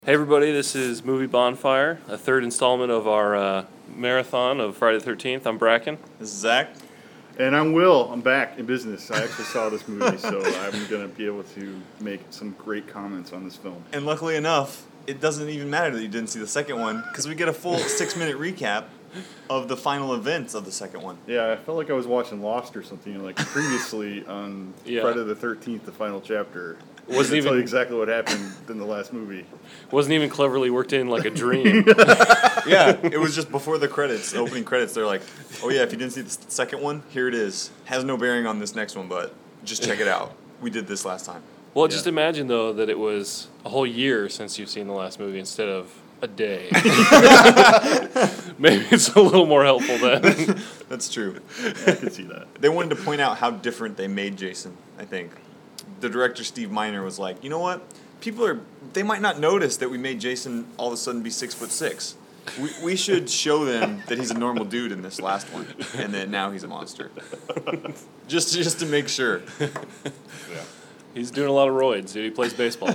Hey everybody, this is Movie Bonfire, a third installment of our marathon of Friday the 13th. I'm Bracken. This is Zach. And I'm Will. I'm back in business. I actually saw this movie, so I'm going to be able to make some great comments on this film. And luckily enough, it doesn't even matter that you didn't see the second one, because we get a full 6-minute recap of the final events of the second one. Yeah, I felt like I was watching Lost or something, like previously on Friday the 13th, the final chapter. Wasn't even tell you exactly what happened in the last movie. Wasn't even cleverly worked in like a dream. Yeah, it was just before the credits, the opening credits. They're like, "Oh yeah, if you didn't see the second one, here it is. Has no bearing on this next one, but just check it out. We did this last time." Well, just imagine though that it was a whole year since you've seen the last movie instead of a day. Maybe it's a little more helpful then. That's true. I could see that. They wanted to point out how different they made Jason, I think. The director, Steve Miner, was like, you know what? They might not notice that we made Jason all of a sudden be 6'6". We should show them that he's a normal dude in this last one, and that now he's a monster. just to make sure. Yeah. He's doing a lot of roids, dude. He plays baseball.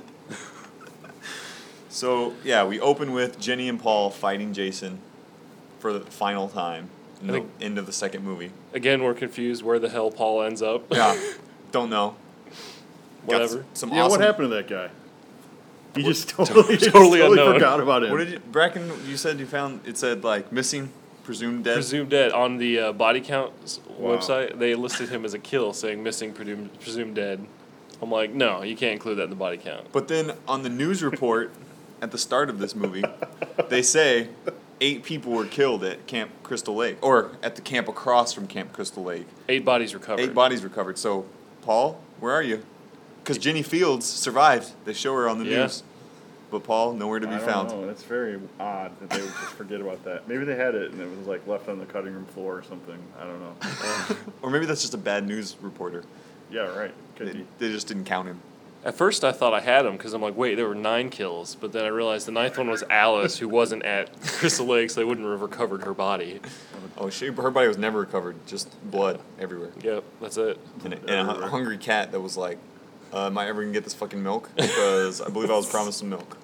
So, yeah, we open with Jenny and Paul fighting Jason for the final time in the end of the second movie. Again, we're confused where the hell Paul ends up. Yeah, don't know. Whatever. What happened to that guy? He just totally unknown. forgot about him. What did you, Bracken, you said you found, it said, like, missing, presumed dead? Presumed dead. On the body count website, they listed him as a kill, saying missing, presumed dead. I'm like, no, you can't include that in the body count. But then on the news report at the start of this movie, they say 8 people were killed at Camp Crystal Lake, or at the camp across from Camp Crystal Lake. 8 bodies recovered. 8 bodies recovered. So, Paul, where are you? Because Jenny Fields survived. They show her on the news. But Paul, nowhere to be found. I don't know. That's very odd that they would just forget about that. Maybe they had it and it was like left on the cutting room floor or something. I don't know. Or maybe that's just a bad news reporter. Yeah, right. Could be. They just didn't count him. At first, I thought I had him because I'm like, wait, there were 9 kills. But then I realized the 9th one was Alice, who wasn't at Crystal Lake, so they wouldn't have recovered her body. Oh, her body was never recovered. Just blood everywhere. Yep, that's it. And a hungry cat that was like, am I ever going to get this fucking milk? Because I believe I was promised some milk.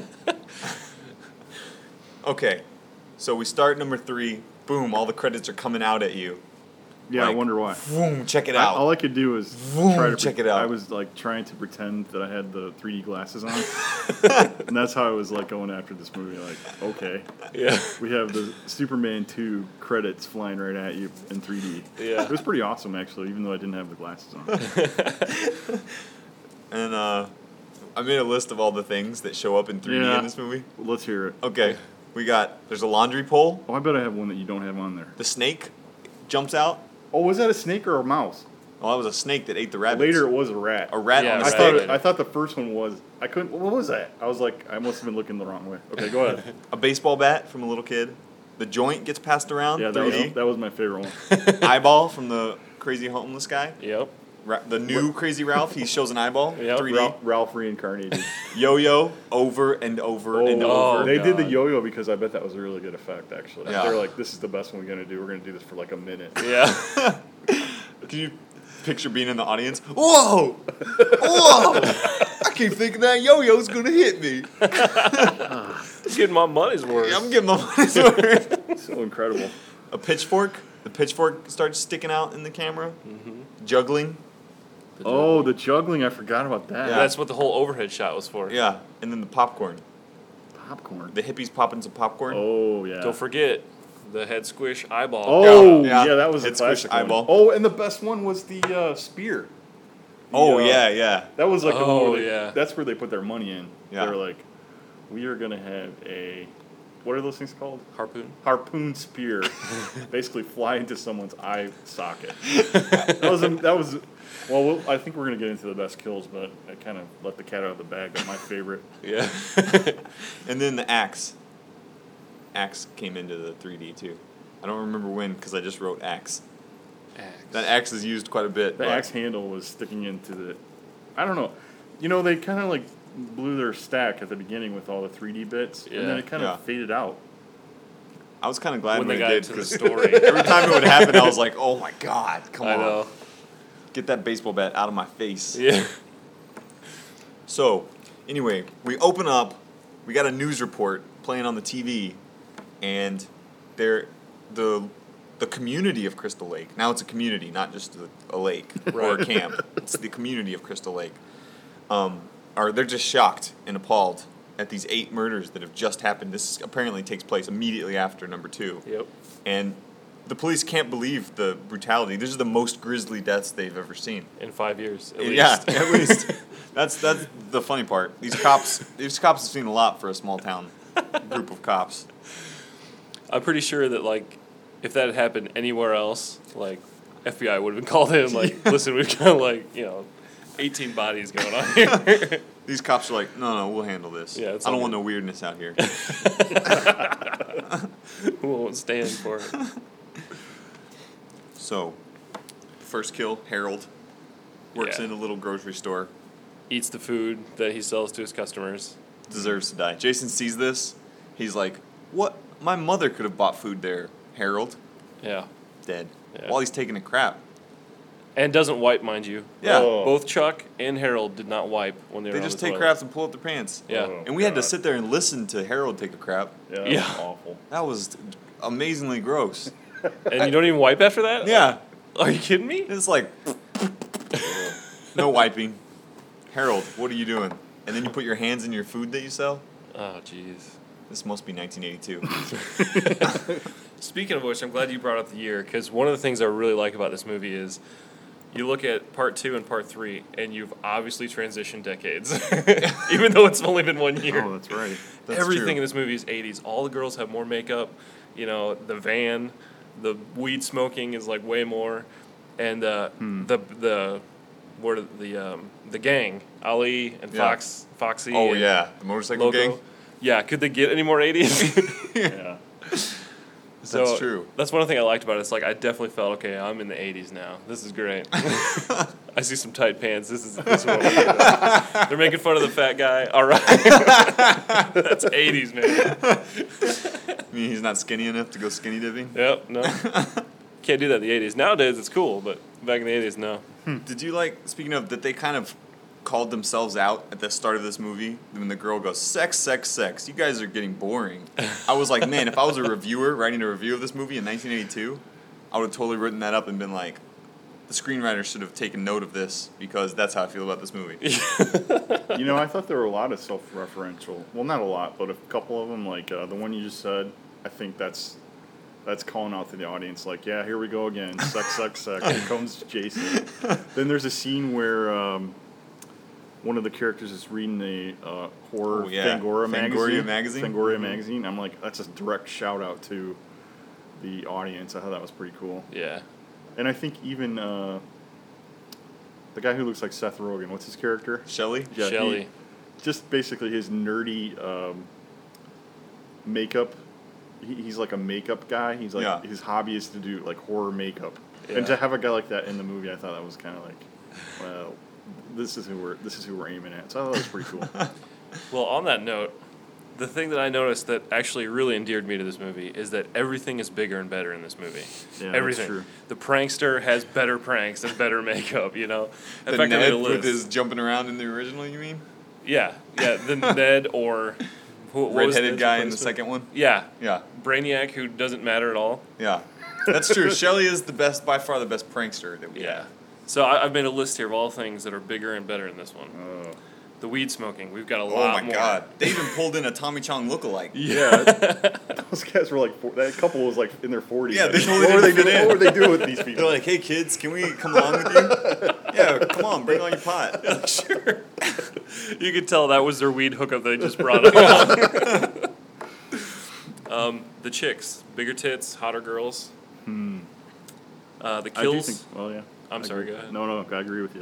Okay, so we start number 3. Boom, all the credits are coming out at you. Yeah, like, I wonder why. Boom, check it out. All I could do was try to check it out. I was like trying to pretend that I had the 3D glasses on, and that's how I was like going after this movie. Like, okay, Yeah. we have the Superman 2 credits flying right at you in 3D. Yeah. It was pretty awesome actually, even though I didn't have the glasses on. And I made a list of all the things that show up in 3D in this movie. Let's hear it. Okay, there's a laundry pole. Oh, I bet I have one that you don't have on there. The snake jumps out. Oh, was that a snake or a mouse? Oh, that was a snake that ate the rabbits. Later, it was a rat. A rat Yeah, on the right. stick. I thought the first one was. I couldn't. What was that? I was like, I must have been looking the wrong way. Okay, go ahead. A baseball bat from a little kid. The joint gets passed around. Yeah, 3D. that was my favorite one. Eyeball from the crazy homeless guy. Yep. The new Crazy Ralph. He shows an eyeball. Yep. 3D. Ralph reincarnated. Yo-yo over and over and over. They did the God. yo-yo because I bet that was a really good effect. Actually, Yeah. they're like, this is the best one we're gonna do. We're gonna do this for like a minute. Yeah. Can you picture being in the audience? Whoa! Whoa! I keep thinking that yo-yo's gonna hit me. Getting my money's worth. I'm getting my money's worth. So incredible. A pitchfork. The pitchfork starts sticking out in the camera. Mm-hmm. Juggling. Oh, the juggling! I forgot about that. Yeah. That's what the whole overhead shot was for. Yeah. And then the popcorn. Popcorn. The hippies popping some popcorn. Oh yeah. Don't forget the head squish eyeball. Oh Yeah. yeah, that was a Head squish classic one. eyeball. Oh, and the best one was the spear. Oh, The, yeah. That was like the Oh, one yeah. That's where they put their money in. Yeah. They were like, we are gonna have what are those things called? Harpoon. Harpoon spear, basically fly into someone's eye socket. That was. Well, I think we're gonna get into the best kills, but I kind of let the cat out of the bag. But my favorite. Yeah. And then the axe. Axe came into the 3D too. I don't remember when because I just wrote axe. That axe is used quite a bit. The but- axe handle was sticking into the. I don't know. You know, they kind of like blew their stack at the beginning with all the 3D bits, and then Yeah. it kind of faded out. I was kind of glad When when, they it got did into the because story. every time it would happen, I was like, "Oh my god, come I on, know. get that baseball bat out of my face." Yeah. So, anyway, we open up we got a news report playing on the TV, and the community of Crystal Lake. Now it's a community, not just a lake or a camp. It's the community of Crystal Lake. They're just shocked and appalled at these 8 murders that have just happened. This apparently takes place immediately after number 2. Yep. And the police can't believe the brutality. These are the most grisly deaths they've ever seen. In 5 years, at least. Yeah, at least. That's the funny part. These cops have seen a lot for a small town group of cops. I'm pretty sure that, like, if that had happened anywhere else, like, FBI would have been called in, like, listen, we've got, like, 18 bodies going on here. These cops are like, no, we'll handle this. Yeah, I don't want no weirdness out here. We won't stand for it. So, first kill, Harold. Works Yeah. in a little grocery store. Eats the food that he sells to his customers. Deserves to die. Jason sees this. He's like, what? My mother could have bought food there, Harold. Yeah. Dead. Yeah. While he's taking a crap. And doesn't wipe, mind you. Yeah. Oh. Both Chuck and Harold did not wipe when they were They on just the take toilet. craps and pull up their pants. Yeah. Oh. And we had to God. sit there and listen to Harold take a crap. Yeah, that Yeah. was awful. That was amazingly gross. And you don't even wipe after that? Yeah. Are you kidding me? It's like, no wiping. Harold, what are you doing? And then you put your hands in your food that you sell? Oh, jeez. This must be 1982. Speaking of which, I'm glad you brought up the year, because one of the things I really like about this movie is you look at part 2 and part 3, and you've obviously transitioned decades, even though it's only been 1 year. Oh, that's right. That's Everything true. in this movie is 80s. All the girls have more makeup. The van, the weed smoking is like way more, and the gang, Ali and Yeah. Foxy. Oh, and yeah. The motorcycle Loco. gang? Yeah, could they get any more 80s? Yeah. So That's true. That's one thing I liked about it. It's like I definitely felt, okay, I'm in the 80s now. This is great. I see some tight pants. This is what we're doing. They're making fun of the fat guy. All right. That's 80s, man. I mean, he's not skinny enough to go skinny dipping? Yep, no. Can't do that in the 80s. Nowadays, it's cool, but back in the 80s, no. Did you speaking of, that they kind of called themselves out at the start of this movie when the girl goes, sex, sex, sex. You guys are getting boring. I was like, man, if I was a reviewer writing a review of this movie in 1982, I would have totally written that up and been like, the screenwriter should have taken note of this because that's how I feel about this movie. I thought there were a lot of self-referential. Well, not a lot, but a couple of them, like the one you just said. I think that's calling out to the audience, like, yeah, here we go again, sex, sex, sex. Here comes Jason. Then there's a scene where one of the characters is reading a horror Fangoria magazine. Fangoria magazine. I'm like, that's a direct shout out to the audience. I thought that was pretty cool. Yeah. And I think even the guy who looks like Seth Rogen, what's his character? Shelley? Yeah, Shelley. Just basically his nerdy makeup. He's like a makeup guy. He's like his hobby is to do like horror makeup. Yeah. And to have a guy like that in the movie, I thought that was kind of like, well, this is who we're aiming at. So I thought that was pretty cool. Well, on that note, the thing that I noticed that actually really endeared me to this movie is that everything is bigger and better in this movie. Yeah, Everything. that's true. The prankster has better pranks and better makeup, In The fact, I made Ned a with list. his jumping around in the original, you mean? Yeah, the Ned or what was Redheaded Ned's guy in the replacement? second one? Yeah, Yeah. Brainiac who doesn't matter at all. Yeah. That's true. Shelley is by far the best prankster that we Yeah. have. So I've made a list here of all things that are bigger and better in this one. The weed smoking, we've got a lot Oh my more. god. They even pulled in a Tommy Chong lookalike. Yeah, those guys were like, that couple was like in their 40s. Yeah, they Like, totally what were they didn't fit doing? in. What were they doing with these people? They're like, hey kids, can we come along with you? Yeah, come on, bring on your pot. Sure. You could tell that was their weed hookup they just brought along. The chicks, bigger tits, hotter girls. The I do kills. think, well, yeah. I'm sorry, go ahead. No, I agree with you.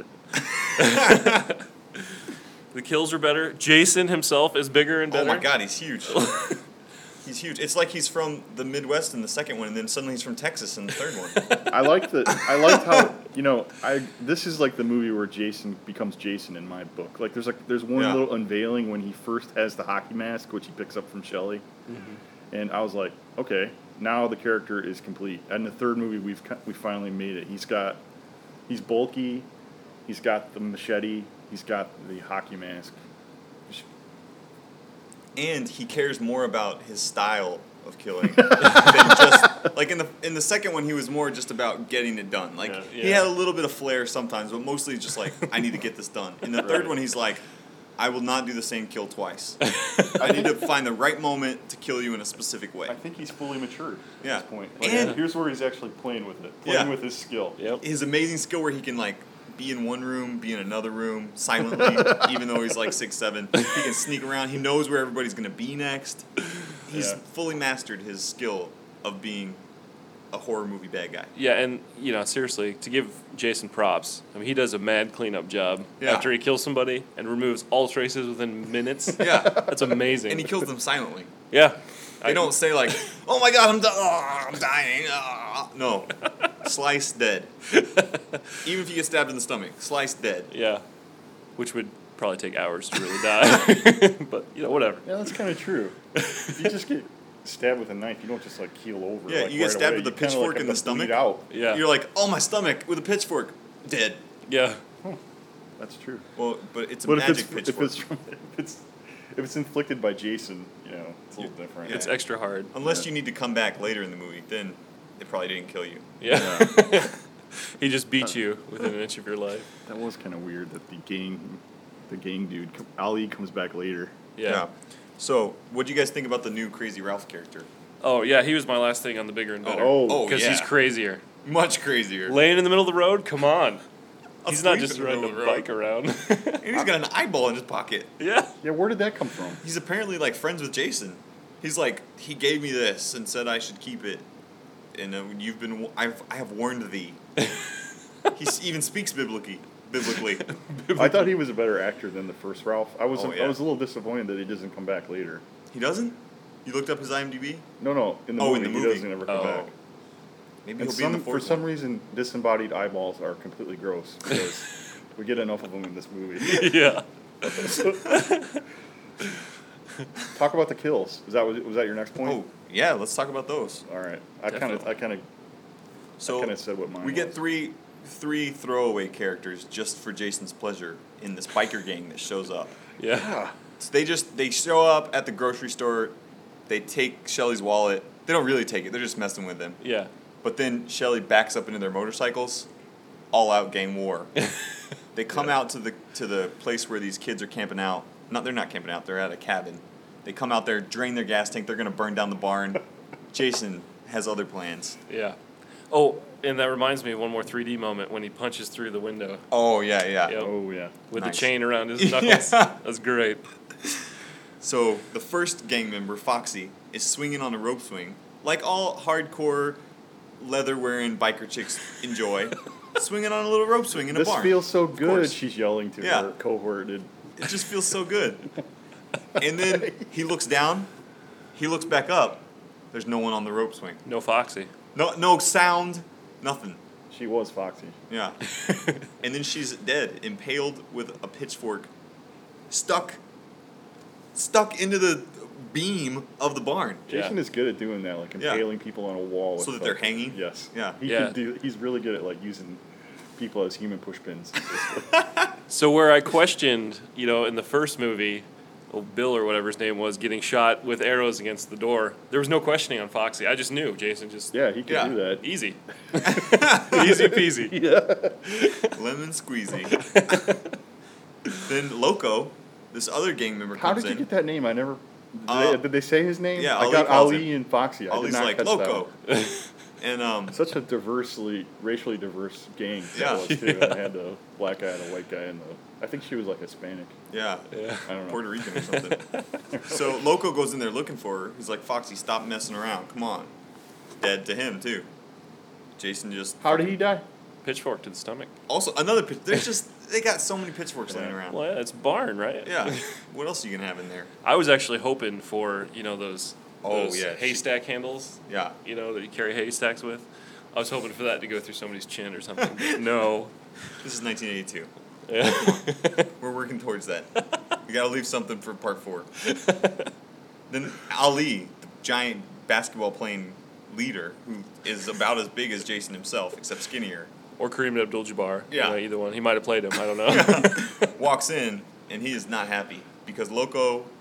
The kills are better. Jason himself is bigger and Oh better. my god, he's huge. He's huge. It's like he's from the Midwest in the second one, and then suddenly he's from Texas in the third one. I liked how this is like the movie where Jason becomes Jason in my book. Like there's one Yeah. little unveiling when he first has the hockey mask, which he picks up from Shelley, and I was like, okay, now the character is complete. And the third movie we finally made it. He's bulky, he's got the machete, he's got the hockey mask. and he cares more about his style of killing than just like in the second one he was more just about getting it done. Like he had a little bit of flair sometimes, but mostly just like I need to get this done. In the third one he's like, I will not do the same kill twice. I need to find the right moment to kill you in a specific way. I think he's fully matured at Yeah. this point. Like, And- here's where he's actually playing with it, with his skill. Yep. His amazing skill where he can like be in one room, be in another room silently, even though he's like 6'7". He can sneak around. He knows where everybody's gonna be next. He's fully mastered his skill of being a horror movie bad guy. Yeah, and seriously, to give Jason props, I mean, he does a mad cleanup job after he kills somebody and removes all traces within minutes. Yeah, That's amazing. and he kills them silently. Yeah. They don't say like, "Oh my God, I'm dying." No, slice dead. Even if you get stabbed in the stomach, slice dead. Yeah. Which would probably take hours to really die. But, whatever. Yeah, that's kind of true. If you just get stabbed with a knife, you don't just like keel over. Yeah, like, you get right stabbed away. with a You kinda, pitchfork like, in have the to bleed stomach. out. Yeah. You're like, "Oh, my stomach with a pitchfork, dead." Yeah. That's true. Well, but it's a But magic if pitchfork. it's inflicted by Jason, it's a little different. It's extra hard. Unless you need to come back later in the movie, then it probably didn't kill you. Yeah. He just beat you within an inch of your life. That was kind of weird that the gang dude, Ali, comes back later. Yeah. So, what do you guys think about the new Crazy Ralph character? Oh, yeah, he was my last thing on the bigger and better. Oh, Because he's crazier. Much crazier. Laying in the middle of the road? Come on. He's not Asleep just in the riding a middle of the road. bike around. And he's got an eyeball in his pocket. Yeah. Yeah, where did that come from? He's apparently like friends with Jason. He's like, he gave me this and said I should keep it, and I have warned thee. He even speaks biblically. I thought he was a better actor than the first Ralph. I was Oh, yeah. I was a little disappointed that he doesn't come back later. He doesn't? You looked up his IMDb? No, in the Oh, movie, in the he movie. doesn't ever come Oh. back. Maybe And he'll be in the for fourth some one. reason, disembodied eyeballs are completely gross because we get enough of them in this movie. Yeah. Talk about the kills. Was that your next point? Oh, yeah, let's talk about those. All right. I kind of So said what mine we get was. three throwaway characters just for Jason's pleasure in this biker gang that shows up. Yeah. So they show up at the grocery store. They take Shelly's wallet. They don't really take it. They're just messing with him. Yeah. But then Shelly backs up into their motorcycles. All out gang war. They come out to the place where these kids are camping out. No, they're not camping out. They're at a cabin. They come out there, drain their gas tank. They're gonna burn down the barn. Jason has other plans. Yeah. Oh, and that reminds me of one more 3D moment when he punches through the window Oh yeah. Yep. Oh yeah. with Nice. the chain around his knuckles. Yeah. That's great. So the first gang member, Foxy, is swinging on a rope swing, like all hardcore leather-wearing biker chicks enjoy, swinging on a little rope swing in a This barn. feels so course. good. She's yelling to Yeah. her cohort. It just feels so good. And then he looks down, he looks back up. There's no one on the rope swing. No Foxy. No sound, nothing. She was Foxy. Yeah. And then she's dead, impaled with a pitchfork, stuck into the beam of the barn. Jason Yeah. is good at doing that, like Yeah. impaling people on a wall. So with, that they're like- hanging? Yes. Yeah. He's really good at like using people as human pushpins. So where I questioned, in the first movie, Bill or whatever his name was, getting shot with arrows against the door, there was no questioning on Foxy. I just knew. Jason just Yeah, he can Yeah. do that. easy. Easy peasy. Lemon squeezy. Then Loco, this other gang member How comes did you in. get that name? I never. Uh, Did they say his name? yeah, I Ali got calls Ali and Foxy. I did Ollie's not like, catch Loco. that. And Such a racially diverse gang. Yeah. That was too. And they had a black guy and a white guy, and I think she was like Hispanic. yeah, Yeah. I don't know. Puerto Rican or something. So Loco goes in there looking for her. He's like, Foxy, stop messing around. Come on. Dead to him, too. Jason just... How did he die? Pitchfork to the stomach. Also, another... There's just... They got so many pitchforks laying around. Well, yeah, it's barn, right? Yeah. What else are you going to have in there? I was actually hoping for, those Oh, yeah. haystack handles, Yeah. that you carry haystacks with. I was hoping for that to go through somebody's chin or something. No. This is 1982. Yeah. We're working towards that. We got to leave something for part 4. Then Ali, the giant basketball playing leader, who is about as big as Jason himself, except skinnier, Or Kareem Abdul-Jabbar. Yeah. Either one. He might have played him. I don't know. walks in, and he is not happy because Loco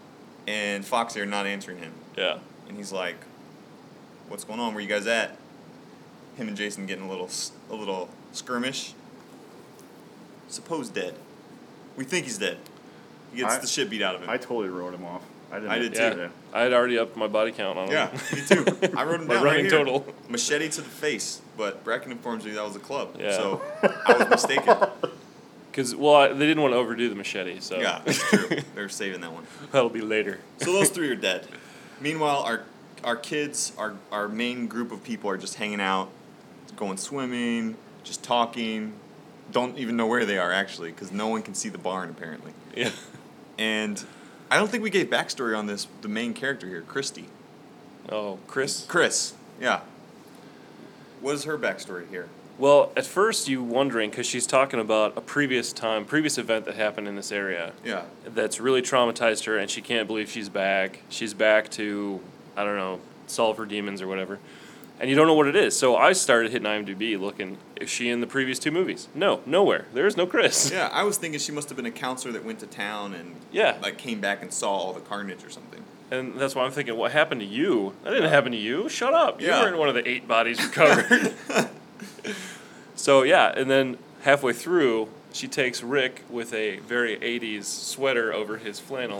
and Foxy are not answering him. Yeah. And he's like, "What's going on? Where you guys at?" Him and Jason getting a little skirmish. Supposed dead. We think he's dead. He gets the shit beat out of him. I totally wrote him off. I did Yeah. too. I had already upped my body count on him. Yeah, me too. I wrote him My down running right here. total. Machete to the face, but Bracken informs me that was a club. Yeah. So I was mistaken. Because, they didn't want to overdo the machete, so Yeah, that's true. They're saving that one. that'll be later. So those three are dead. Meanwhile, our kids, our main group of people are just hanging out, going swimming, just talking. Don't even know where they are, actually, because no one can see the barn, apparently. Yeah. And I don't think we gave backstory on this, the main character here, Christy. Oh, Chris? Chris, yeah. What is her backstory here? Well, at first you wondering, because she's talking about a previous event that happened in this area Yeah. that's really traumatized her, and she can't believe she's back. She's back to, I don't know, solve her demons or whatever. And you don't know what it is. So I started hitting IMDb looking, is she in the previous two movies? No, nowhere. There is no Chris. Yeah, I was thinking she must have been a counselor that went to town and Yeah. came back and saw all the carnage or something. And that's why I'm thinking, what happened to you? That didn't happen to you. Shut up. You Yeah. weren't one of the 8 bodies recovered. So, yeah, and then halfway through, she takes Rick with a very 80s sweater over his flannel.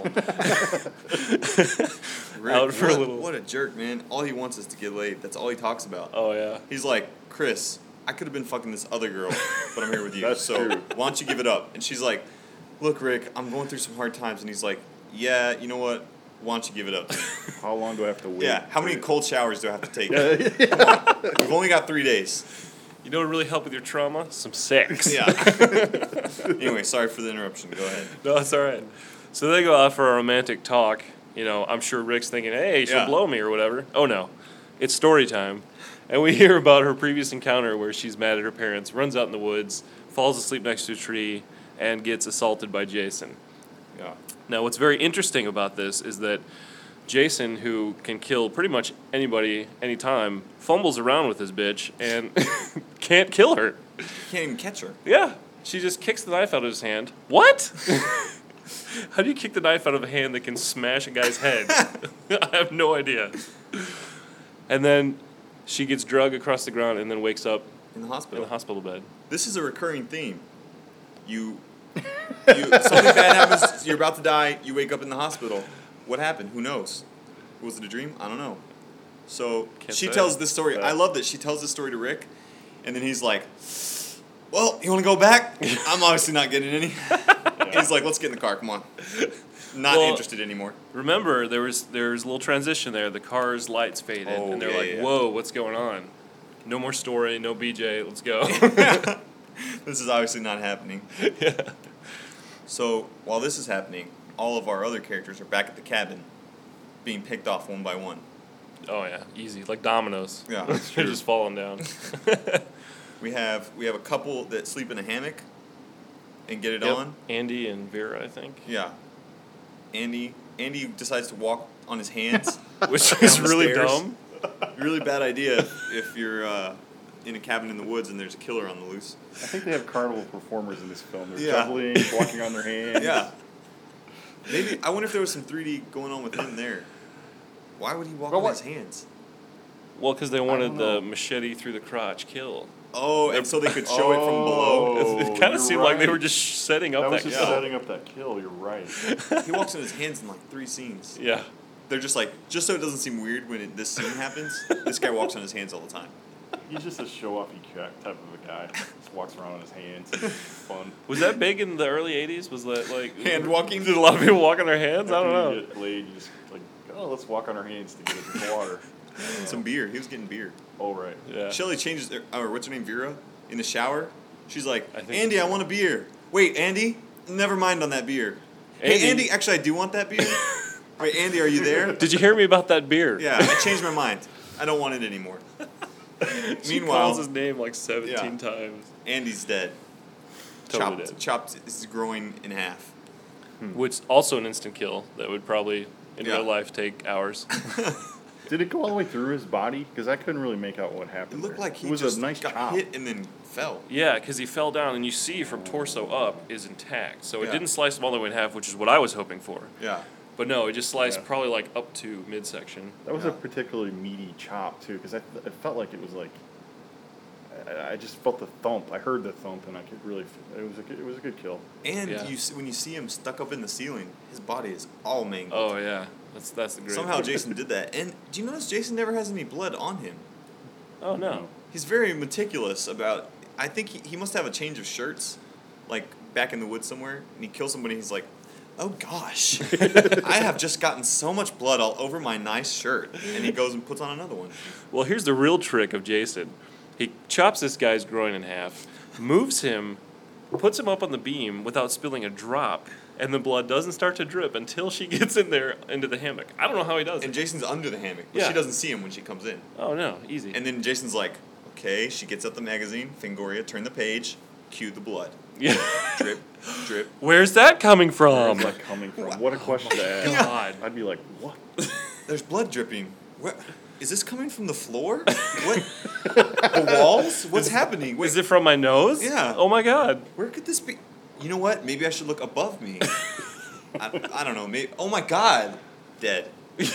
Rick, Out for a little. What a jerk, man. All he wants is to get laid. That's all he talks about. Oh, yeah. He's like, "Chris, I could have been fucking this other girl, but I'm here with you. That's so true. why don't you give it up?" And she's like, "Look, Rick, I'm going through some hard times." And he's like, "Yeah, you know what? Why don't you give it up?" How long do I have to wait? Yeah, how many for it? cold showers do I have to take? Come on. We've only got 3 days. You know what really helped with your trauma? Some sex. Yeah. Anyway, sorry for the interruption. Go ahead. No, it's all right. So they go out for a romantic talk. You know, I'm sure Rick's thinking, hey, she'll Yeah. blow me or whatever. Oh, no. It's story time. And we hear about her previous encounter where she's mad at her parents, runs out in the woods, falls asleep next to a tree, and gets assaulted by Jason. Yeah. Now, what's very interesting about this is that Jason, who can kill pretty much anybody, anytime, fumbles around with his bitch and can't kill her. You can't even catch her. Yeah, she just kicks the knife out of his hand. What? How do you kick the knife out of a hand that can smash a guy's head? I have no idea. And then she gets dragged across the ground and then wakes up In the in hospital. the hospital bed. This is a recurring theme. You something bad happens, you're about to die, you wake up in the hospital. What happened? Who knows? Was it a dream? I don't know. So Can't she say. tells this story. I love that she tells this story to Rick, and then he's like, "Well, you want to go back? I'm obviously not getting any." And he's like, "Let's get in the car. Come on." Not Well, interested anymore. Remember, there's a little transition there. The car's lights faded, Oh, and they're yeah, like, yeah. whoa, what's going on? No more story, no BJ, let's go. This is obviously not happening. Yeah. So while this is happening, all of our other characters are back at the cabin, being picked off one by one. Oh, yeah, easy, like dominoes. Yeah. They're just falling down. We have a couple that sleep in a hammock and get it Yep. on. Andy and Vera, I think. Yeah. Andy decides to walk on his hands. Which Down is the really stairs. dumb. Really bad idea if you're in a cabin in the woods and there's a killer on the loose. I think they have carnival performers in this film. They're Yeah. juggling, walking on their hands. Yeah. Maybe I wonder if there was some 3D going on with him there. Why would he walk But on what- his hands? Well, because they don't wanted know. the machete through the crotch kill. Oh, and so they could show it from below. Oh, It kind of you're seemed like they right. were just setting up That was that just kill. setting up that kill. You're right. He walks on his hands in like 3 scenes. Yeah. They're just like, just so it doesn't seem weird when this scene happens, this guy walks on his hands all the time. He's just a show-offy type of a guy. Just walks around on his hands. Fun. Was that big in the early 80s? Was that like... Hand walking? Did a lot of people walk on their hands? I don't After know. you get laid, you just like, oh, let's walk on our hands to get a drink of water. Some beer. He was getting beer. Oh, right. Yeah. Shelly changes, or what's her name, Vera, in the shower. She's like, I think "Andy, so. I want a beer." Wait, Andy? Never mind on that beer. Andy- Hey, Andy, actually, I do want that beer. Wait, Andy, are you there? Did you hear me about that beer? Yeah, I changed my mind. I don't want it anymore. She Meanwhile, calls his name like 17 Yeah. times. Andy's dead. Totally dead. Chopped his groin in half. Which also an instant kill that would probably in Yeah. real life take hours. Did it go all the way through his body? Because I couldn't really make out what It happened. looked there. like he it was just a nice got chop. hit and then fell. Yeah, because he fell down, and you see from torso up is intact. So it Yeah. didn't slice him all the way in half, which is what I was hoping for. Yeah. But no, it just sliced Yeah. probably like up to midsection. That was Yeah. a particularly meaty chop too, because it felt like it was like. I just felt the thump. I heard the thump, and I could really. It was a good kill. And Yeah. when you see him stuck up in the ceiling, his body is all mangled. Oh yeah, that's the great. Somehow Jason did that. And do you notice Jason never has any blood on him? Oh no. He's very meticulous about. I think he must have a change of shirts, like back in the woods somewhere, and he kills somebody. He's like, "Oh gosh, I have just gotten so much blood all over my nice shirt," and he goes and puts on another one. Well, here's the real trick of Jason. He chops this guy's groin in half, moves him, puts him up on the beam without spilling a drop, and the blood doesn't start to drip until she gets in there into the hammock. I don't know how he does And it. Jason's under the hammock, but Yeah. she doesn't see him when she comes in. Oh no, easy. And then Jason's like, "Okay," she gets out the magazine, Fangoria, turn the page, cue the blood, yeah. drip, drip. Where's that coming Where's from? that coming from? What a question to ask. God. I'd be like, what? There's blood dripping. What? Is this coming from the floor? What? The walls? What's happening? Wait, Is it from my nose? Yeah. Oh my god. where could this be? You know what? Maybe I should look above me. I don't know. Maybe. Oh my God. Dead.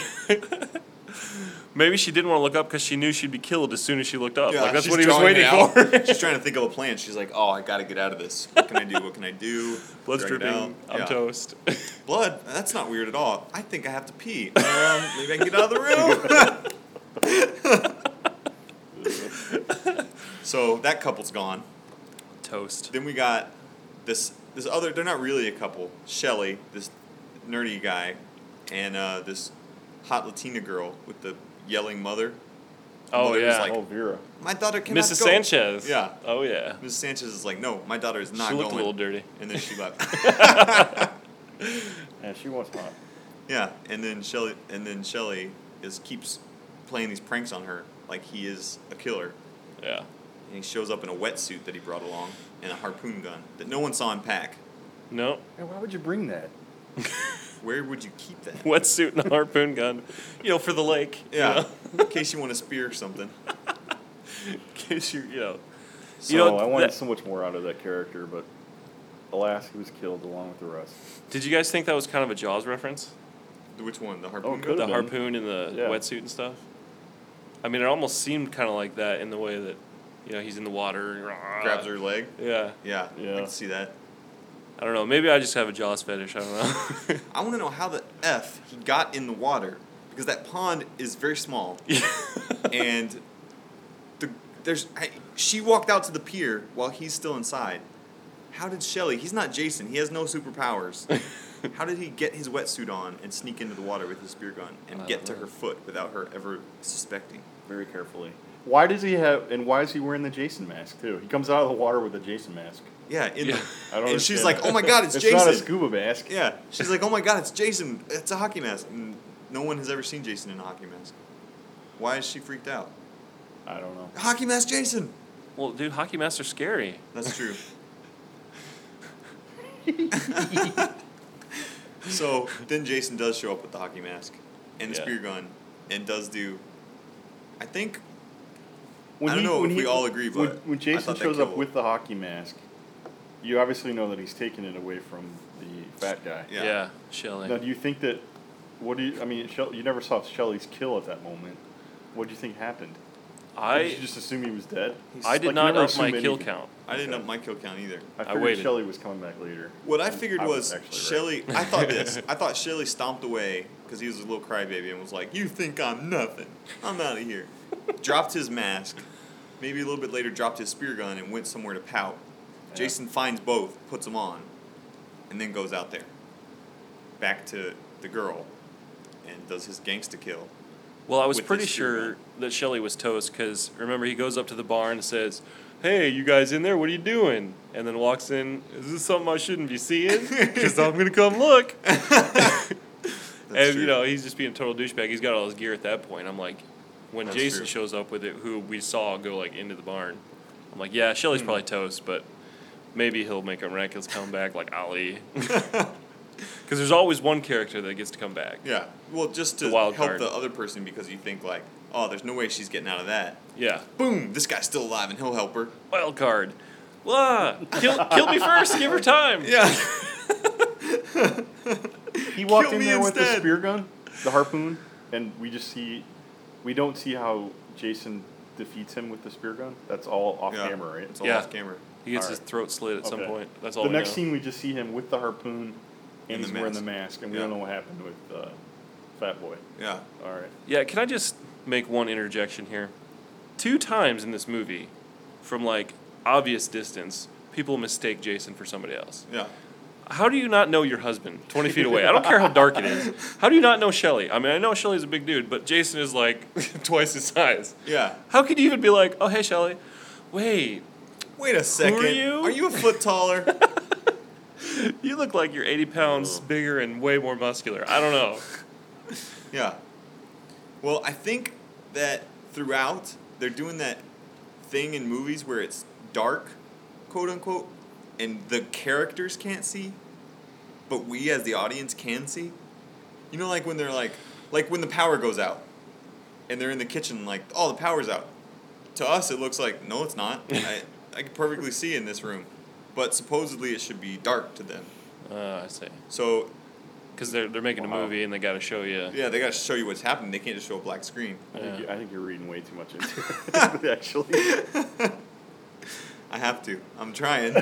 Maybe she didn't want to look up because she knew she'd be killed as soon as she looked up. Yeah, like that's she's what he was drawing waiting it out. for. She's trying to think of a plan. She's like, "Oh, I gotta get out of this. What can I do? What can I do? Blood's Drag it dripping. out." I'm Yeah. toast. Blood? That's not weird at all. I think I have to pee. Maybe I can get out of the room. So that couple's gone. Toast. Then we got this other. They're not really a couple. Shelly, this nerdy guy, and this hot Latina girl with the yelling mother. Oh Mother was yeah. like, Oh, Vera. My daughter cannot Mrs. go. Sanchez. Yeah. Oh yeah. Mrs. Sanchez is like, no, my daughter is not She going. looked a little dirty. And then she left. Yeah, she was hot. Yeah, and then Shelly keeps playing these pranks on her like he is a killer. Yeah. And he shows up in a wetsuit that he brought along and a harpoon gun that no one saw him pack. No. Hey, why would you bring that? Where would you keep that? Wetsuit and a harpoon gun. For the lake. Yeah, in case you want to spear something. In case you know. So I wanted that- so much more out of that character, but alas, he was killed along with the rest. Did you guys think that was kind of a Jaws reference? Which one? The harpoon gun? Could've The been. harpoon and the Yeah. wetsuit and stuff? I mean, it almost seemed kind of like that in the way that, he's in the water. Grabs her leg. Yeah. Yeah, Yeah. I can see that. I don't know. Maybe I just have a Jaws fetish. I don't know. I want to know how the F he got in the water because that pond is very small. And she walked out to the pier while he's still inside. How did Shelly? He's not Jason. He has no superpowers. How did he get his wetsuit on and sneak into the water with his spear gun and I get don't to know. her foot without her ever suspecting? Very carefully. Why is he wearing the Jason mask too? He comes out of the water with a Jason mask. Yeah, Yeah. I don't and she's understand like, that. "Oh my God, it's It's Jason!" not a scuba mask. Yeah, she's like, "Oh my God, it's Jason! It's a hockey mask." And no one has ever seen Jason in a hockey mask. Why is she freaked out? I don't know. Hockey mask, Jason. Well, dude, hockey masks are scary. That's true. So then Jason does show up with the hockey mask and the Yeah. spear gun and does do. I think When I don't know if we all agree, when, but when I Jason thought that shows up killed. with the hockey mask, you obviously know that he's taking it away from the fat guy. Yeah. Shelley. Now, do you think that? You never saw Shelley's kill at that moment. What do you think happened? Did you just assume he was dead? I did Like, you not never up my assume kill anything. count. I didn't up my kill count either. I figured waited. Shelley was coming back later. What I figured I was actually Shelly. I thought this. I thought Shelly stomped away because he was a little crybaby and was like, "You think I'm nothing? I'm out of here." Dropped his mask. Maybe a little bit later, dropped his spear gun and went somewhere to pout. Yeah. Jason finds both, puts them on, and then goes out there. Back to the girl, and does his gangsta kill. Well, I was with pretty his spear sure gun. that Shelley was toast because remember he goes up to the barn and says, "Hey, you guys in there? What are you doing?" And then walks in. Is this something I shouldn't be seeing? Because I'm gonna come look. That's And true. he's just being a total douchebag. He's got all his gear at that point. I'm like, when That's Jason true. shows up with it, who we saw go like into the barn, I'm like, yeah, Shelley's probably toast, but maybe he'll make a miraculous comeback like Ali. Because there's always one character that gets to come back. Yeah. Well, just to The wild help card. the other person because you think like, oh, there's no way she's getting out of that. Yeah, Boom! This guy's still alive and he'll help her. wild card. Kill me first. Give her time. Yeah. He walked Kill in me there with the instead. spear gun, the harpoon, and we don't see how Jason defeats him with the spear gun. That's all off Yeah. camera, right? It's all Yeah. off camera. He gets All his right. throat slit at some Okay. point. That's all The we next know. scene, we just see him with the harpoon, And and the he's wearing the mask. mask, and we Yeah. don't know what happened with Fat Boy. Yeah. All right. Yeah, can I just make one interjection here? 2 times in this movie, from like obvious distance, people mistake Jason for somebody else. Yeah. How do you not know your husband 20 feet away? I don't care how dark it is. How do you not know Shelly? I mean, I know Shelly's a big dude, but Jason is like twice his size. Yeah. How could you even be like, oh, hey, Shelly, wait, Wait a second. you? Are you a foot taller? you look like you're 80 pounds bigger and way more muscular. I don't know. Yeah. Well, I think that throughout they're doing that thing in movies where it's dark, quote unquote, and the characters can't see, but we as the audience can see. You know, like when they're like when the power goes out, and they're in the kitchen, like, oh, the power's out. To us, it looks like no, it's not. I can perfectly see in this room, but supposedly it should be dark to them. I see. So Because they're making a Wow. movie and they got to show you. yeah, they got to show you what's happening. They can't just show a black screen. I think you're reading way too much into it, actually. I have to. I'm trying.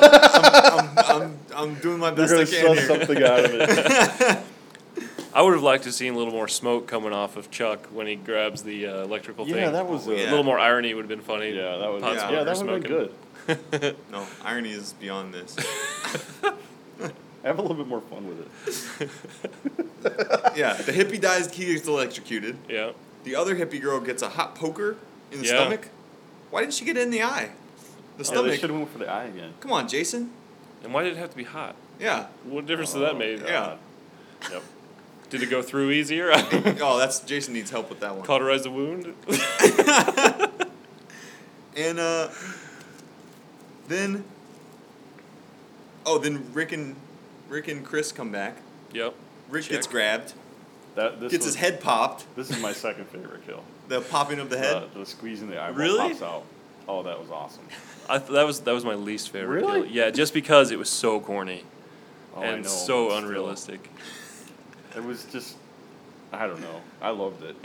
I'm doing my They're best I going to can suss here. something out of it. I would have liked to see a little more smoke coming off of Chuck when he grabs the electrical thing. Yeah, that was Oh, A yeah. little more irony would have been funny. Yeah, that was Pot yeah. smoker yeah, that would have been smoking. good. No, irony is beyond this. Have a little bit more fun with it. Yeah, the hippie dies, he gets electrocuted. Yeah. The other hippie girl gets a hot poker in the Yeah. stomach. Why didn't she get it in the eye? The Yeah, they stomach. should have went for the eye again. Come on, Jason. And why did it have to be hot? Yeah. What difference did that make? Yeah. Yep. Did it go through easier? Oh, that's Jason needs help with that one. Cauterize the wound? And then Rick and Chris come back. Yep. Rick gets Check. grabbed, This gets his head popped. This is my second favorite kill. The popping of the head. The squeezing the eyeball Really? pops out. Oh, that was awesome. That was my least favorite. Really? Kill. Yeah, just because it was so corny Oh, I and know, so but still. unrealistic. It was just, I don't know. I loved it.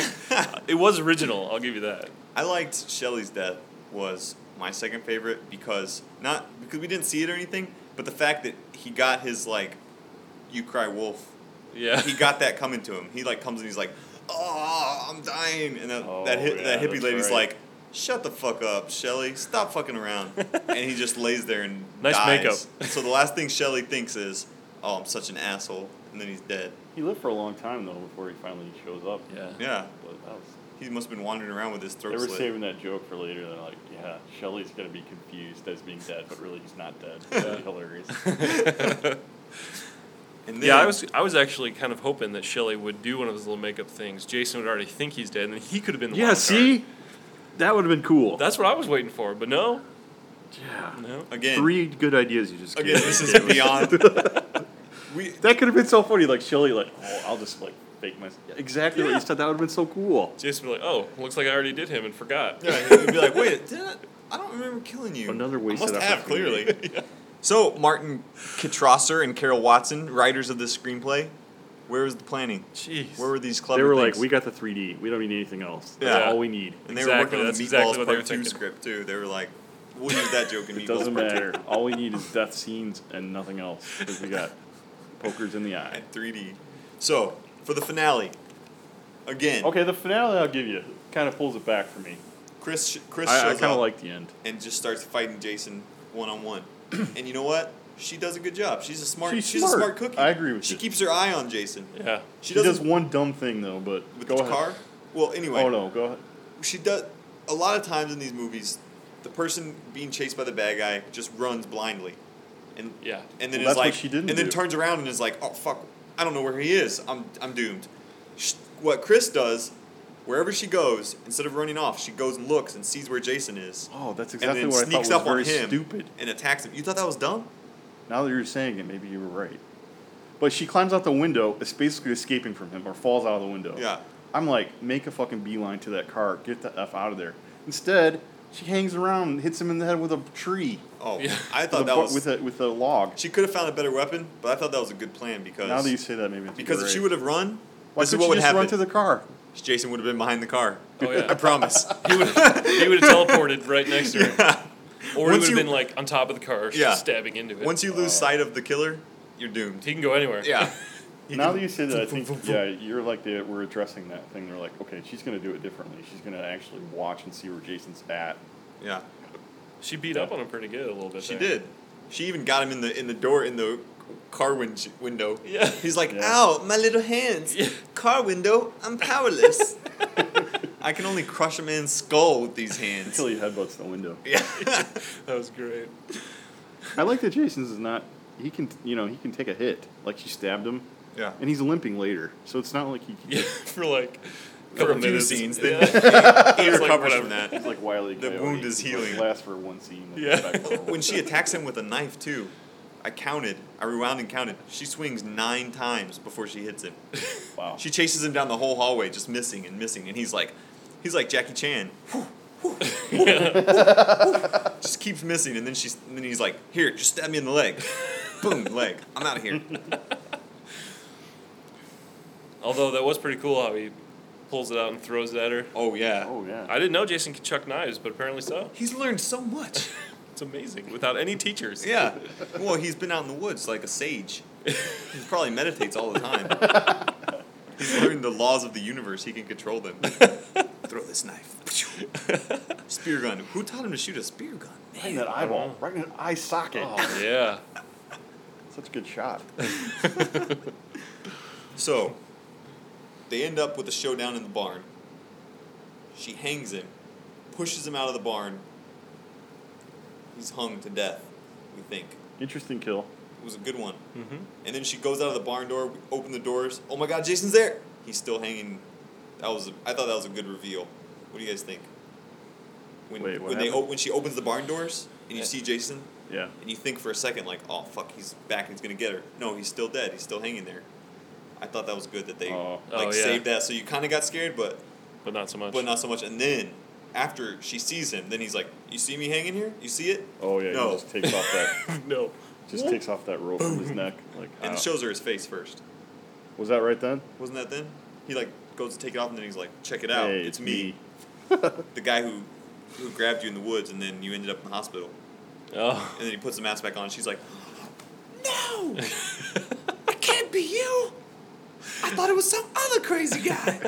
It was original. I'll give you that. I liked Shelley's death was my second favorite because not because we didn't see it or anything, but the fact that he got his like, you cry wolf. Yeah. He got that coming to him. He like comes and he's like, oh, I'm dying, and that Oh, that yeah, hippie that's lady's right. like, shut the fuck up, Shelley. Stop fucking around. And he just lays there and Nice dies. makeup. So the last thing Shelley thinks is, oh, I'm such an asshole, and then he's dead. He lived for a long time, though, before he finally shows up. Yeah. Yeah. But that was, He must have been wandering around with his throat they were slit. saving that joke for later. They're like, yeah, Shelley's going to be confused as being dead, but really he's not dead. That'd be hilarious. And then, Yeah, I was actually kind of hoping that Shelley would do one of those little makeup things. Jason would already think he's dead, and then he could have been the wild card. That would have been cool. That's what I was waiting for, but no. yeah. No. Again, 3 good ideas you just again, gave. this is beyond. We That could have been so funny. Like, Shelley, like, oh, I'll just, like, fake my... Exactly what Yeah. you said. That would have been so cool. Jason would be like, oh, looks like I already did him and forgot. Yeah, he'd be like, wait, I don't remember killing you. Another I wasted must effort have, for me. clearly. So, Martin Kitrosser and Carol Watson, writers of this screenplay, where was the planning? Jeez. Where were these clever They were things? like, we got the 3D. We don't need anything else. Yeah. That's all we need. and they Exactly, were working on that's the Meatballs exactly what they were Part 2 thinking. script, too. They were like, we'll use that joke in It Meatballs doesn't Part 2. matter. All we need is death scenes and nothing else. Because we got pokers in the eye. At 3D. So, for the finale, again, Okay, the finale I'll give you kind of pulls it back for me. Chris I shows kind of up like the end. and just starts fighting Jason one-on-one. And you know what? She does a good job. She's a smart She's a smart. smart cookie. I agree with She you. keeps her eye on Jason. Yeah. She She does doesn't one dumb thing, though, but with go the ahead. car. Well, anyway, Oh, no, go ahead. she does a lot of times in these movies. The person being chased by the bad guy just runs blindly, and Yeah. and then Well, is that's what like, she didn't and then do. turns around and is like, oh fuck, I don't know where he is. I'm doomed. What Chris does, wherever she goes, instead of running off, she goes and looks and sees where Jason is, Oh, that's and exactly then what I thought sneaks was up very on him stupid. and attacks him. You thought that was dumb? Now that you're saying it, maybe you were right. But she climbs out the window, is basically escaping from him, or falls out of the window. Yeah. I'm like, make a fucking beeline to that car, get the F out of there. Instead, She hangs around and hits him in the head with a tree. Oh, Yeah. I thought with a that was. with a log. She could have found a better weapon, but I thought that was a good plan because. Now that you say that, maybe it's because if great. she would have run, Why this is couldn't what she would just happen. run to the car? Jason would have been behind the car. Oh, yeah. I promise. He would have teleported right next to her. Yeah. Or he Once would have you- been like on top of the car, Yeah. stabbing into it. Once you lose sight of the killer, you're doomed. He can go anywhere. Yeah. Now that you say that, I think, yeah, you're like, we're addressing that thing. They're like, okay, she's going to do it differently. She's going to actually watch and see where Jason's at. Yeah. She beat up on him pretty good a little bit. She there. did. She even got him in the door in the car window. Yeah. He's like, Yeah. ow, my little hands. Yeah. Car window, I'm powerless. I can only crush a man's skull with these hands. Until he headbutts the window. Yeah. That was great. I like that Jason's is not, he can take a hit. Like she stabbed him, Yeah. and he's limping later. So it's not like he can Yeah, for like For couple a few minutes. scenes, Yeah. then he It's like recovers whatever. from that. It's like Wile E. The Coyote. wound is It's like healing. lasts for one scene. then Yeah. goes back to normal. When she attacks him with a knife too, I rewound and counted. She swings 9 times before she hits him. Wow. She chases him down the whole hallway, just missing and missing, and he's like Jackie Chan. Just keeps missing, and then he's like, "Here, just stab me in the leg." Boom, leg. I'm out of here. Although that was pretty cool how he pulls it out and throws it at her. Oh yeah. Oh yeah. I didn't know Jason could chuck knives, but apparently so. He's learned so much. It's amazing without any teachers. Yeah. Well, he's been out in the woods like a sage. He probably meditates all the time. He's learned the laws of the universe. He can control them. Throw this knife. Spear gun. Who taught him to shoot a spear gun? Right in that eyeball. Right in that eye socket. Oh, yeah. Such a good shot. So, they end up with a showdown in the barn. She hangs him, pushes him out of the barn. He's hung to death, we think. Interesting kill. It was a good one. Mm-hmm. And then she goes out of the barn door, open the doors. Oh my God, Jason's there! He's still hanging. I thought that was a good reveal. What do you guys think? When Wait, what when happened? when she opens the barn doors and you Yeah. see Jason, Yeah. and you think for a second like, oh fuck, he's back and he's gonna get her. No, he's still dead. He's still hanging there. I thought that was good that they Oh. Oh, yeah. saved that. So you kind of got scared, but But not so much. not so much. And then after she sees him, then he's like, "You see me hanging here? You see it?" Oh yeah. No. He just takes off that. No. Takes off that rope from his neck. Like. And it shows her his face first. Was that right then? Wasn't that then? He like goes to take it off and then he's like, "Check it out, Hey, it's me." The guy who grabbed you in the woods and then you ended up in the hospital. Oh. And then he puts the mask back on. She's like, "No, it can't be you. I thought it was some other crazy guy."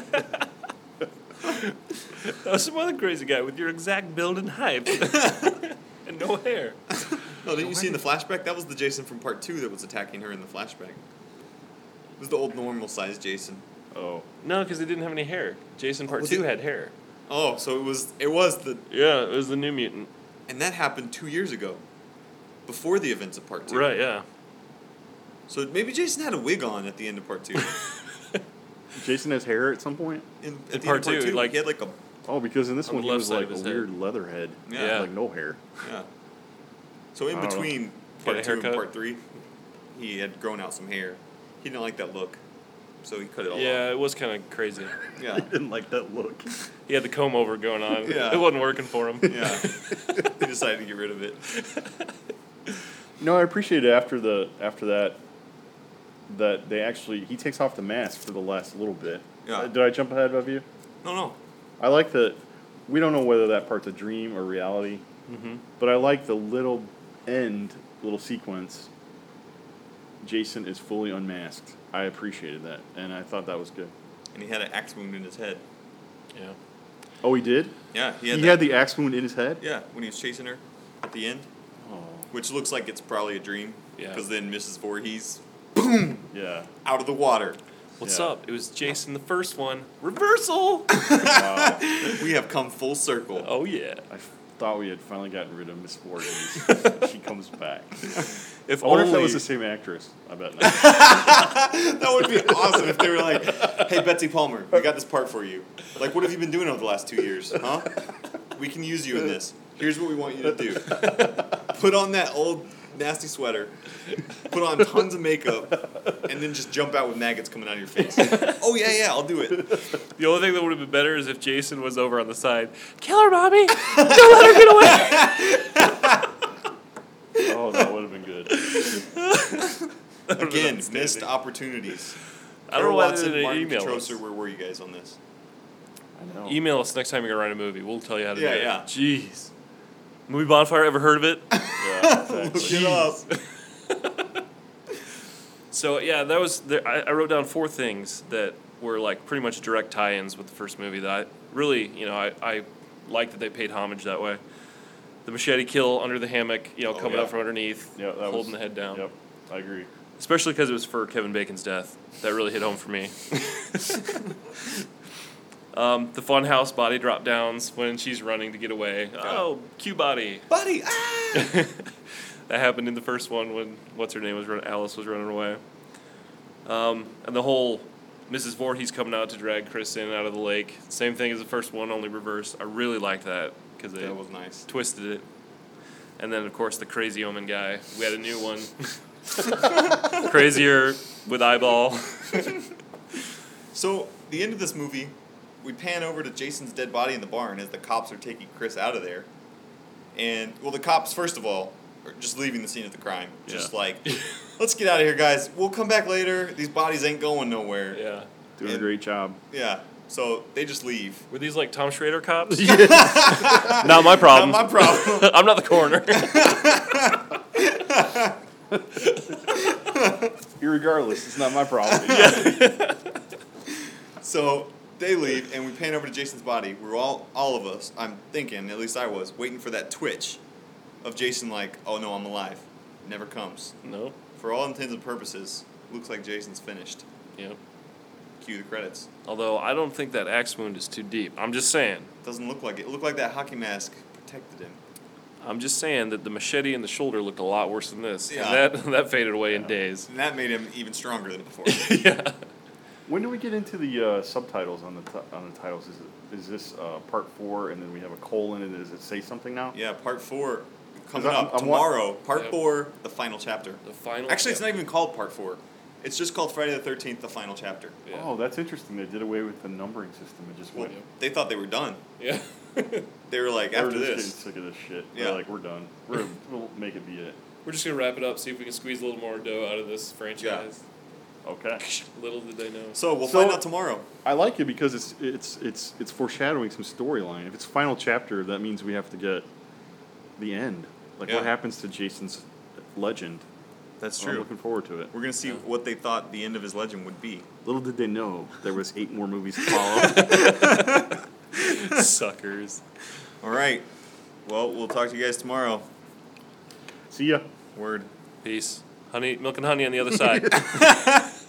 That was some other crazy guy with your exact build and height. And no hair. No, didn't you see in the flashback? That was the Jason from Part 2 that was attacking her in the flashback. It was the old normal-sized Jason. Oh. No, because he didn't have any hair. Jason Part was 2 it? had hair. Oh, so it was the, Yeah, it was the New Mutant. and that happened 2 years ago, before the events of Part 2. Right, yeah. So maybe Jason had a wig on at the end of Part 2. Jason has hair at some point. At the Part end of Part 2, 2, like- he had like a Oh, because in this On one the he left was side like of a his head. weird leather head. Yeah. Like no hair. yeah. So in I don't know. between Get a Part 2 and haircut? Part 3, he had grown out some hair. He didn't like that look, so he cut it all Yeah, off. it was kind of crazy. Yeah. I didn't like that look. He had the comb over going on. Yeah. It wasn't working for him. Yeah. He decided to get rid of it. No, I appreciate it after that they actually he takes off the mask for the last little bit. Yeah. Did I jump ahead of you? No. I like that. We don't know whether that part's a dream or reality, Mm-hmm. but I like the little sequence. Jason is fully unmasked. I appreciated that, and I thought that was good. And he had an axe wound in his head. Yeah. Oh, he did? Yeah, He had the axe wound in his head? Yeah, when he was chasing her at the end, Oh. which looks like it's probably a dream. Yeah. Because then Mrs. Voorhees Yeah. out of the water. What's Yeah. up? It was Jason the first one. Reversal! Wow. We have come full circle. Oh, yeah. I thought we had finally gotten rid of Miss Voorhees. She comes back. If I wonder only if that was the same actress. I bet not. That would be awesome if they were like, "Hey, Betsy Palmer, we got this part for you. Like, what have you been doing over the last 2 years, huh? We can use you in this. Here's what we want you to do. Put on that old nasty sweater, put on tons of makeup, and then just jump out with maggots coming out of your face. Oh, yeah, I'll do it. The only thing that would have been better is if Jason was over on the side. Kill her, mommy! Don't let her get away! Oh, that would have been good. Again, outstanding. missed opportunities. I don't know why they Watson, didn't Martin email us. Petroser, where were you guys on this? I know. Email us next time you're going to write a movie. We'll tell you how to Yeah, do it. yeah. Jeez. Movie Bonfire, ever heard of it? Yeah, exactly. Look it up. So, yeah, that was. I wrote down 4 things that were like pretty much direct tie-ins with the first movie that I really, I like that they paid homage that way. The machete kill under the hammock, coming yeah. up from underneath, Yeah, that holding was, the head down. Yep, I agree. Especially because it was for Kevin Bacon's death. That really hit home for me. The funhouse body drop downs when she's running to get away. Oh, Q body. Buddy, ah! That happened in the first one when Alice was running away. And the whole Mrs. Voorhees coming out to drag Chris in and out of the lake. Same thing as the first one, only reversed. I really liked that because they That was nice. twisted it. And then, of course, the crazy omen guy. We had a new one. Crazier with eyeball. So, the end of this movie, we pan over to Jason's dead body in the barn as the cops are taking Chris out of there. And, well, the cops, first of all, are just leaving the scene of the crime. Just Yeah. like, let's get out of here, guys. We'll come back later. These bodies ain't going nowhere. Yeah. Doing a And- great job. Yeah. So, they just leave. Were these like Tom Schrader cops? Not my problem. Not my problem. I'm not the coroner. Irregardless, it's not my problem. So they leave, and we pan over to Jason's body. We're all of us, I'm thinking, at least I was, waiting for that twitch of Jason like, oh no, I'm alive. Never comes. No. For all intents and purposes, looks like Jason's finished. Yep. Cue the credits. Although I don't think that axe wound is too deep. I'm just saying. Doesn't look like it. It looked like that hockey mask protected him. I'm just saying that the machete in the shoulder looked a lot worse than this. Yeah. And that faded away in days. And that made him even stronger than before. Yeah. When do we get into the subtitles on the titles? Is this part 4, and then we have a colon, and does it say something now? Yeah, part 4 coming 'Cause up I'm tomorrow. Part Yep. 4, the final chapter. The final. Actually, it's not even called part 4. It's just called Friday the 13th, the final chapter. Yeah. Oh, that's interesting. They did away with the numbering system. It just Well, went. they thought they were done. Yeah. They were like, We're after just getting this. sick of this shit. Yeah. They're like, we're done. We'll make it be it. We're just gonna wrap it up. See if we can squeeze a little more dough out of this franchise. Okay. Little did they know. So we'll So- find out tomorrow. I like it because it's foreshadowing some storyline. If it's final chapter, that means we have to get the end. Like Yeah. what happens to Jason's legend. That's I'm looking forward to it. We're gonna see Yeah. what they thought the end of his legend would be. Little did they know there was 8 more movies to follow. Suckers. All right. Well, we'll talk to you guys tomorrow. See ya. Word. Peace. Honey, milk and honey on the other side.